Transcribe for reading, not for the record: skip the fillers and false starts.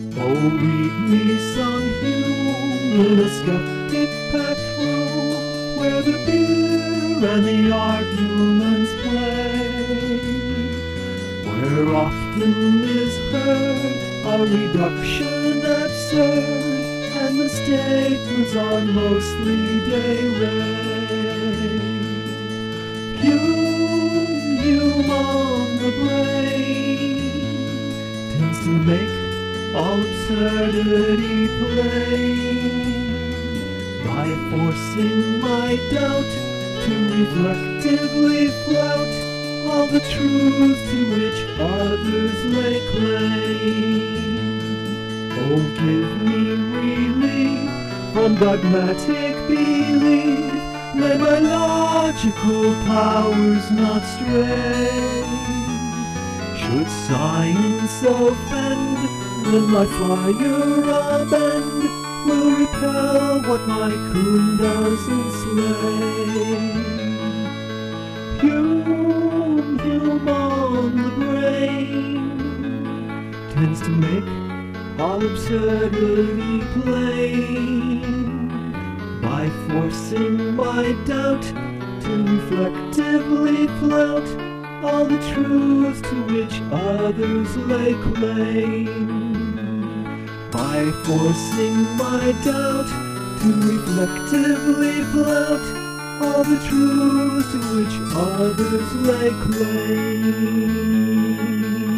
Oh, read me some hymn in a skeptic patrol, where the beer and the arguments play, where often is heard a reduction absurd, and the statements are mostly derailed. Hume on the brain tends to make all absurdity plain, by forcing my doubt to reflectively flout all the truths to which others lay claim. Oh, give me relief from dogmatic belief, let my logical powers not stray. Should science offend, then my fire bend will repel what my coon doesn't slay. Hume on the brain tends to make all absurdity plain, by forcing my doubt to reflectively flout all the truths to which others lay claim. By forcing my doubt to reflectively flout all the truths to which others lay claim.